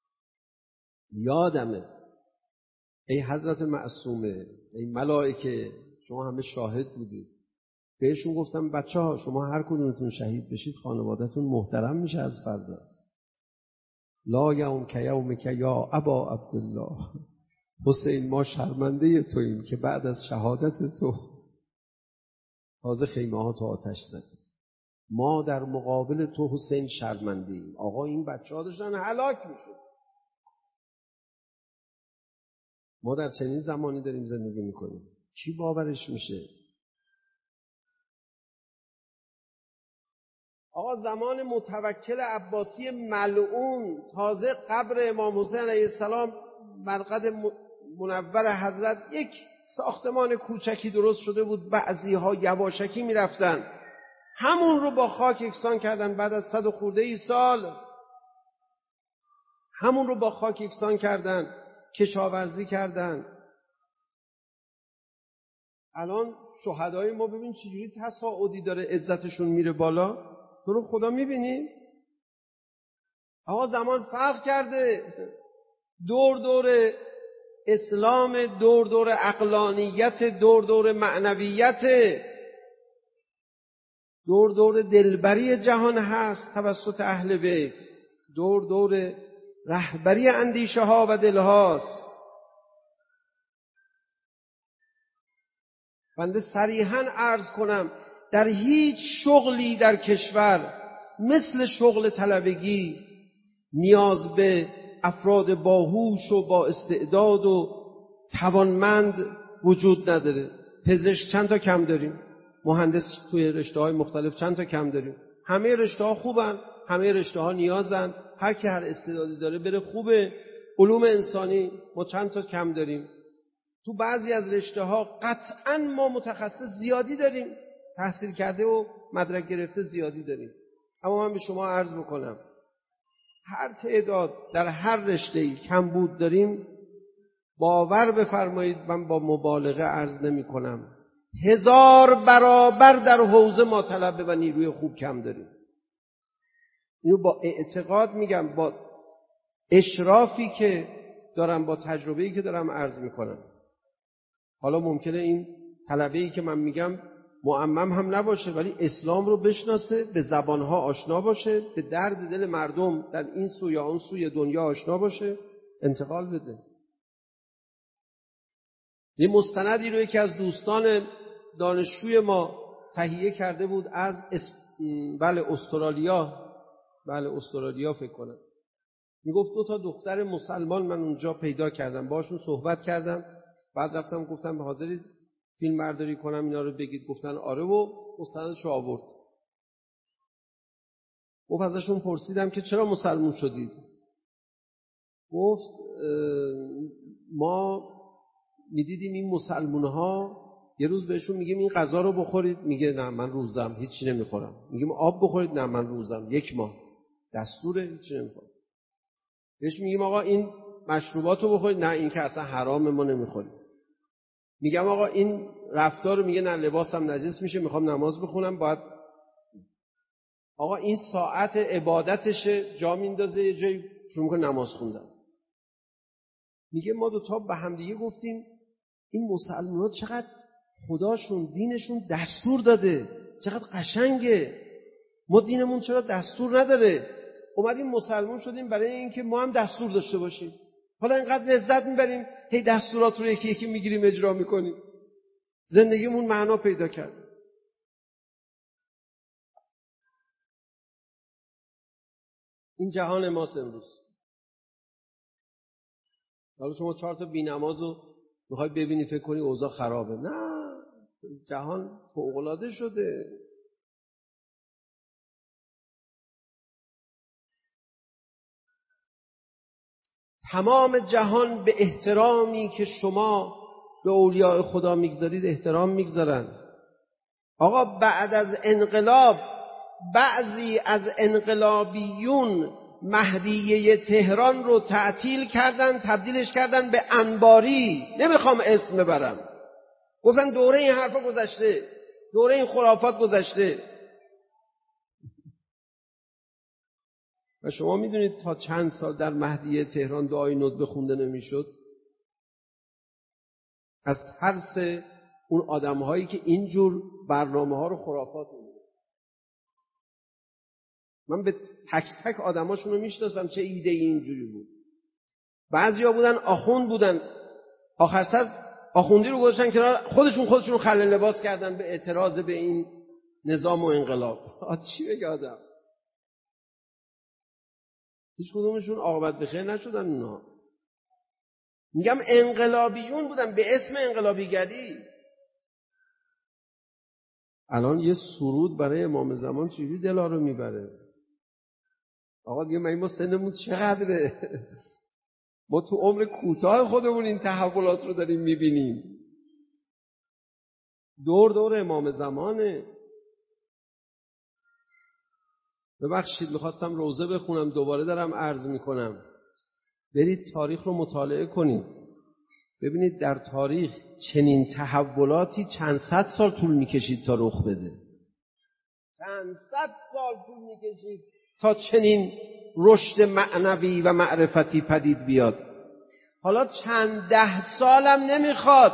یادمه ای حضرت معصومه، ای ملائکه، شما همه شاهد بودید. بهشون گفتم بچه‌ها شما هر کدومتون شهید بشید خانواده‌تون محترم میشه از فردا. لا یوم که یومک یا ابا عبدالله. حسین ما شرمنده توییم که بعد از شهادت تو تازه خیمه ها تو آتش زدیم. ما در مقابل تو حسین شرمنده ایم. آقا این بچه ها داشتن هلاک میشد. ما در چنین زمانی داریم زندگی میکنیم. کی باورش میشه؟ آقا زمان متوکل عباسی ملعون تازه قبر امام حسین علیه السلام مرقد منور حضرت یک ساختمان کوچکی درست شده بود، بعضی ها یواشکی میرفتن همون رو با خاک یکسان کردن. بعد از 100 و خورده ای سال همون رو با خاک یکسان کردن، کشاورزی کردن. الان شهدای ما ببین چجوری تصاعدی داره عزتشون میره بالا. تو رو خدا میبینی؟ آقا زمان فرق کرده. دور دور اسلام، دور دور عقلانیت، دور دور معنویت، دور دور دلبری جهان هست توسط اهل بیت، دور دور رهبری اندیشه ها و دل هاست. بنده صریحاً عرض کنم در هیچ شغلی در کشور مثل شغل طلبگی نیاز به افراد باهوش و با استعداد و توانمند وجود نداره. پزشک چند تا کم داریم، مهندس توی رشته‌های مختلف چند تا کم داریم. همه رشته‌ها خوبن، همه رشته‌ها نیازن، هر کی هر استعدادی داره بره خوبه. علوم انسانی ما چند تا کم داریم. تو بعضی از رشته‌ها قطعاً ما متخصص زیادی داریم، تحصیل کرده و مدرک گرفته زیادی داریم. اما من به شما عرض بکنم هر تعداد در هر رشته‌ای کمبود داریم، باور بفرمایید من با مبالغه عرض نمی‌کنم 1000 برابر در حوزه ما طلبه و نیروی خوب کم داریم. اینو با اعتقاد میگم، با اشرافی که دارم، با تجربه‌ای که دارم عرض می‌کنم. حالا ممکنه این طلبه‌ای که من میگم معمم هم نباشه، ولی اسلام رو بشناسه، به زبانها آشنا باشه، به درد دل مردم در این سو یا اون سوی دنیا آشنا باشه، انتقال بده. یه مستندی رو یکی از دوستان دانشجوی ما تهیه کرده بود از استرالیا فکر کنم. میگفت 2 تا دختر مسلمان من اونجا پیدا کردم، باشون صحبت کردم، بعد رفتم گفتم حاضرید فیلم برداری کنم اینا رو بگید؟ گفتن آره و مستندش رو آورد. گفت ازشون پرسیدم که چرا مسلمون شدید؟ گفت ما میدیدیم این مسلمونها یه روز بهشون میگیم این غذا رو بخورید، میگه نه من روزم هیچی نمیخورم. میگیم آب بخورید، نه من روزم 1 ماه دستوره هیچی نمیخورم. بهش میگیم آقا این مشروبات رو بخورید، نه این که اصلا حرامه ما نمیخوریم. میگم آقا این رفتار رو، میگه نه لباسم نجس میشه میخوام نماز بخونم باید. آقا این ساعت عبادتشه، جا میندازه یه جایی شروع میکنه نماز خوندن. میگه ما 2 تا به هم دیگه گفتیم این مسلمان‌ها چقدر خداشون دینشون دستور داده، چقدر قشنگه، ما دینمون چرا دستور نداره؟ اومدیم مسلمان شدیم برای اینکه ما هم دستور داشته باشیم. حالا اینقدر لذت میبریم هی دستورات رو یکی یکی میگیریم اجرا میکنیم، زندگیمون معنا پیدا کرد. این جهان ماست امروز. حالا شما 4 تا بی‌نماز رو میخوای ببینی فکر کنی اوضاع خرابه. نه، جهان فوق‌العاده شده. تمام جهان به احترامی که شما به اولیاء خدا میگذارید احترام میگذارن. آقا بعد از انقلاب بعضی از انقلابیون مهدیه تهران رو تعطیل کردن، تبدیلش کردن به انباری. نمیخوام اسم ببرم. گفتن دوره این حرفا گذشته، دوره این خرافات گذشته. و شما میدونید تا چند سال در مهدیه تهران دعای ندبه خونده نمیشد؟ از ترس اون آدم‌هایی که اینجور برنامه‌ها رو خرافات می‌دونن. من به تک تک آدماشون رو میشناسم چه ایده اینجوری بود. بعضیا بودن آخوند بودن، آخر سر آخوندی رو گذاشتن کنار، خودشون خلع لباس کردن به اعتراض به این نظام و انقلاب. چی بگه آدم؟ هیچ کدومشون عاقبت بخیر نشدن اونا. میگم انقلابیون بودن به اسم انقلابیگری. الان یه سرود برای امام زمان چجوری دلا رو میبره؟ آقا دیگه ما سنمون چقدره؟ ما تو عمر کوتاه خودمون این تحولات رو داریم میبینیم. دور دور امام زمانه. ببخشید میخواستم روزه بخونم، دوباره دارم عرض میکنم. برید تاریخ رو مطالعه کنید، ببینید در تاریخ چنین تحولاتی چند صد سال طول میکشید تا رخ بده. چند صد سال طول میکشید تا چنین رشد معنوی و معرفتی پدید بیاد. حالا چند ده سالم نمیخواد،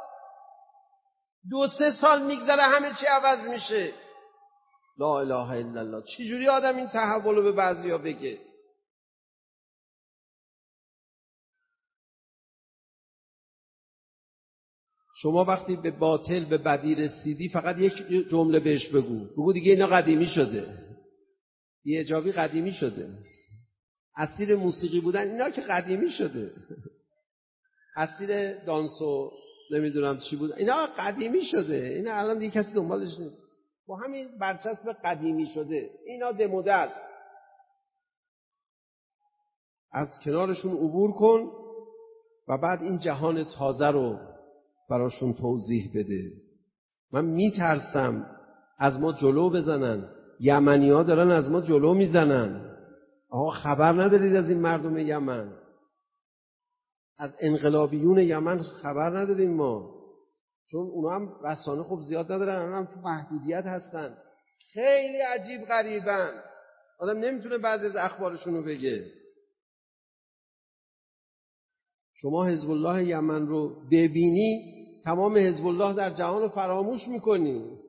2-3 سال میگذره همه چی عوض میشه. لا اله الا الله. چجوری آدم این تحول رو به بعضیا بگه؟ شما وقتی به باطل به بدی رسیدی فقط یک جمله بهش بگو دیگه اینا قدیمی شده، بی‌حجابی قدیمی شده، اسیر موسیقی بودن اینا که قدیمی شده، اسیر دانس و نمیدونم چی بود اینا قدیمی شده، اینا الان دیگه کسی دنبالش نیست. با همین برچسب قدیمی شده اینا دموده است. از کنارشون عبور کن و بعد این جهان تازه رو براشون توضیح بده. من میترسم از ما جلو بزنن. یمنی‌ها دارن از ما جلو میزنن. آقا خبر ندارید از این مردم یمن؟ از انقلابیون یمن خبر نداریم ما؟ چون اونا هم رسانه خوب زیاد ندارن، اونا هم تو محدودیت هستن. خیلی عجیب غریبن، آدم نمیتونه بعضی از اخبارشون رو بگه. شما حزب الله یمن رو ببینی تمام حزب الله در جهان رو فراموش میکنی.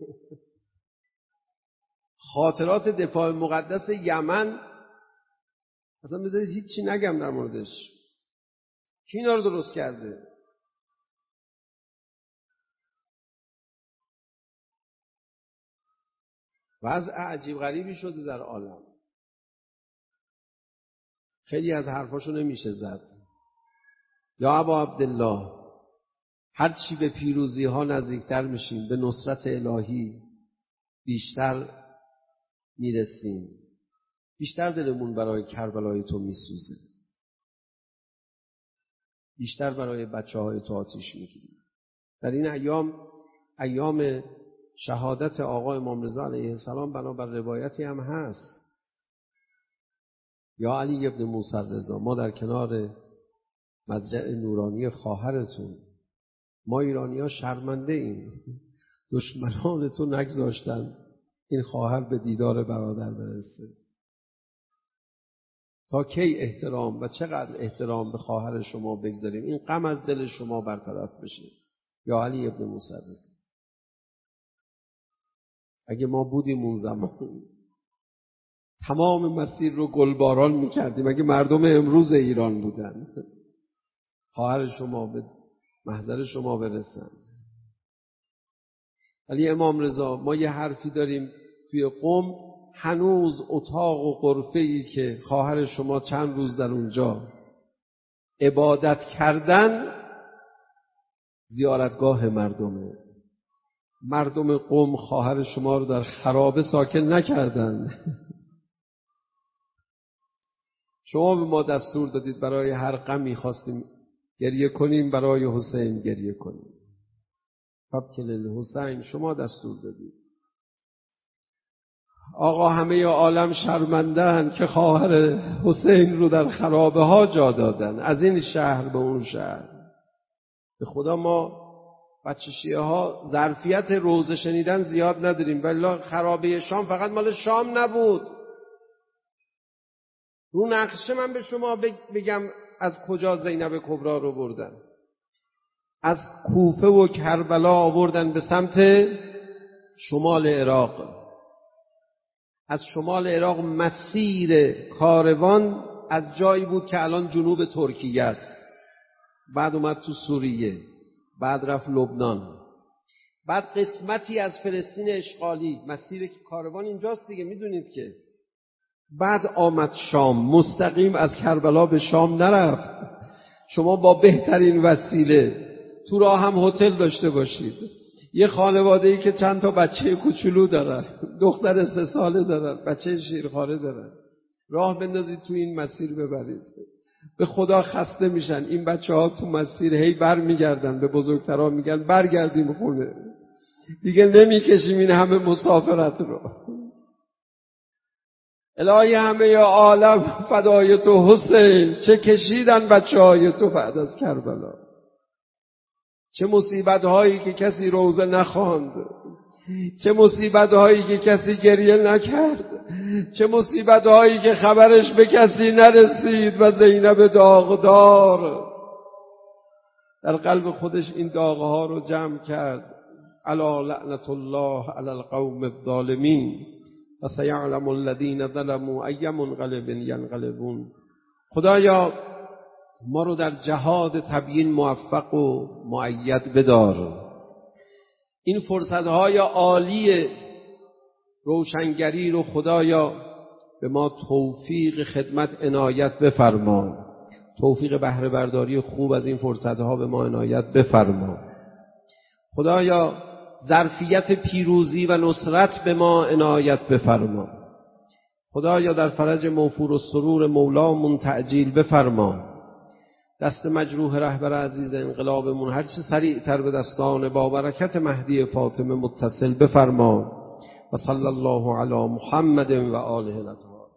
خاطرات دفاع مقدس یمن اصلا بذارید هیچی نگم در موردش. کی اینا رو درست کرده؟ وضع عجیب غریبی شده در عالم. خیلی از حرفاشو نمیشه زد. یا ابا عبدالله، هر چی به پیروزی ها نزدیکتر میشیم، به نصرت الهی بیشتر میرسیم، بیشتر دلمون برای کربلای تو میسوزه، بیشتر برای بچه‌های تو آتیش میگیریم. در این ایام شهادت آقا امام رضا علیه السلام بنابر روایتی هم هست. یا علی ابن موسی رضا، ما در کنار مضجع نورانی خواهرتون، ما ایرانی‌ها شرمنده ایم، دشمنان تو نگذاشتن این خواهر به دیدار برادر برسه. تا کی احترام و چقدر احترام به خواهر شما بگذاریم این غم از دل شما برطرف بشه؟ یا علی ابن موسی رضا، اگه ما بودیم اون زمان تمام مسیر رو گلباران میکردیم. اگه مردم امروز ایران بودن خواهر شما به محضر شما برسن. ولی امام رضا، ما یه حرفی داریم توی قم، هنوز اتاق و غرفه‌ای که خواهر شما چند روز در اونجا عبادت کردن زیارتگاه مردمه. مردم قم خواهر شما رو در خرابه ساکن نکردن. شما به ما دستور دادید برای هر غمی خواستیم گریه کنیم، برای حسین گریه کنیم. فبکل الحسین، شما دستور دادید. آقا همه عالم شرمندن که خواهر حسین رو در خرابه ها جا دادن، از این شهر به اون شهر. به خدا ما بچه شیعه ها ظرفیت روزه شنیدن زیاد نداریم، ولی خرابه شام فقط مال شام نبود. رو نقشه من به شما بگم از کجا زینب کبرا رو بردن. از کوفه و کربلا آوردن به سمت شمال عراق. از شمال عراق مسیر کاروان از جایی بود که الان جنوب ترکیه است، بعد اومد تو سوریه، بعد رفت لبنان، بعد قسمتی از فلسطین اشغالی. مسیر کاروان اینجاست دیگه، میدونید که. بعد آمد شام، مستقیم از کربلا به شام نرفت. شما با بهترین وسیله تو راه هم هتل داشته باشید، یه خانواده‌ای که چند تا بچه کوچولو دارن، دختر 3 ساله دارن، بچه شیرخواره دارن، راه بندازید تو این مسیر ببرید، به خدا خسته میشن. این بچه‌ها تو مسیر هی برمیگردن، به بزرگترها میگن برگردیم خونه، دیگه نمیکشیم این همه مسافرت رو. الهی همه عالم فدای تو حسین. چه کشیدن بچه‌های تو بعد از کربلا، چه مصیبت هایی که کسی روزه نخواند، چه مصیبت هایی که کسی گریه نکرد، چه مصیبت هایی که خبرش به کسی نرسید و زینب داغدار در قلب خودش این داغها رو جمع کرد. الا لعنت الله علی القوم الظالمین و سیعلم الذین ظلموا ای منقلب ینقلبون. خدایا ما رو در جهاد تبیین موفق و مؤید بدار. این فرصتهای عالی روشنگری رو خدایا به ما توفیق خدمت عنایت بفرما، توفیق بهره برداری خوب از این فرصتها به ما عنایت بفرما. خدایا ظرفیت پیروزی و نصرت به ما عنایت بفرما. خدایا در فرج موفور و سرور مولامون تعجیل بفرما. دست مجروح رهبر عزیز انقلابمون هر چه سریعتر به دستان با برکت مهدی فاطمه متصل بفرما. و صلی الله علی محمد و آله الاطهار.